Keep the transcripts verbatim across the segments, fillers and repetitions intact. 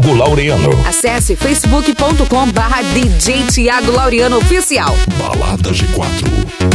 Thiago Laureano. Acesse facebook ponto com barra D J Thiago Laureano Oficial. Balada G quatro.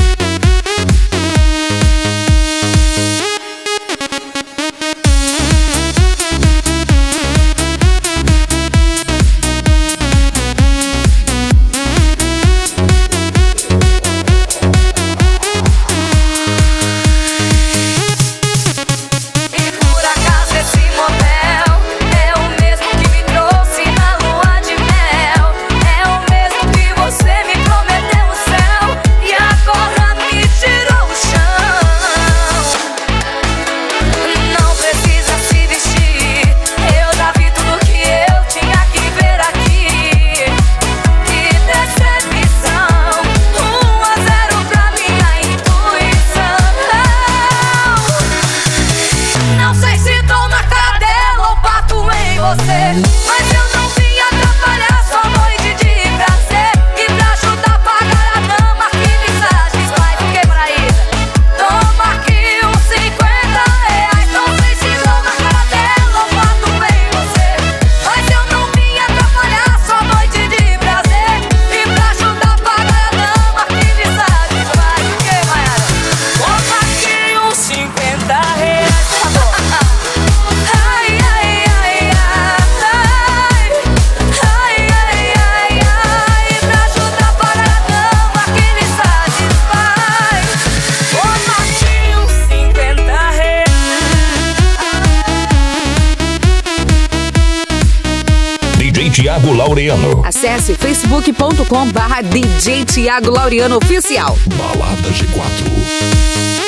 Mas eu não vim atrapalhar sua noite de prazer. E pra ajudar a pagar a dama que me satisfaz. Fiquei paraíba. Toma aqui uns cinquenta reais. Não sei se dou na cara dela ou bato em você. Mas eu não vim atrapalhar sua noite de prazer. E pra ajudar a pagar a dama que me satisfaz. Fiquei maior. Toma aqui uns cinquenta reais. D J Thiago Laureano. Acesse facebook ponto com barra D J Thiago Laureano Oficial. Balada G quatro.